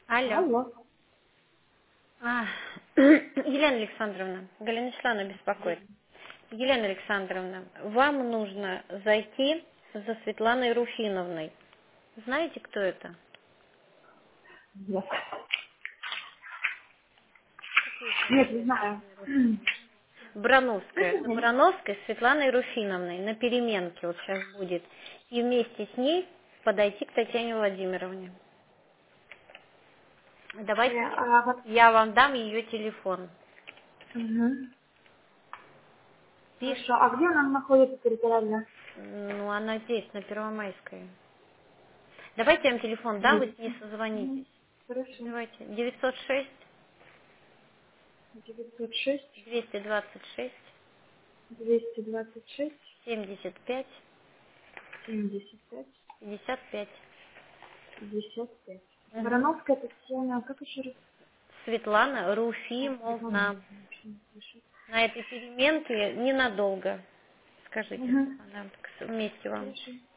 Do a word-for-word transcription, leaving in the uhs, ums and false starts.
Алло. Алло. А, Елена Александровна, Галина Члана Да. беспокоит. Елена Александровна, вам нужно зайти за Светланой Руфиновной. Знаете, кто это? Нет. Какую Нет, не фамилию знаю. Светланы Руфиновны? Брановская. Слышите За меня? Брановской Светланой Руфиновной на переменке вот сейчас будет. И вместе с ней подойти к Татьяне Владимировне. Давайте Э, а вот, я вам дам ее телефон. мгм. Хорошо. Пишите. А где она находится территориально? Ну, она здесь, на Первомайской. Давайте я вам телефон дам, вы Здесь. с ней Мгм. созвонитесь. Хорошо. Давайте. девятьсот шесть девятьсот шесть двести двадцать шесть двести двадцать шесть семьдесят пять семьдесят пять пятьдесят пять. пятьдесят пять. Мгм. Барановская Татьяна, как еще раз? Светлана А, Светлана. Руфимовна. Очень хорошо. На этой переменке ненадолго. Скажите, Мгм. она так вместе вам. Хорошо.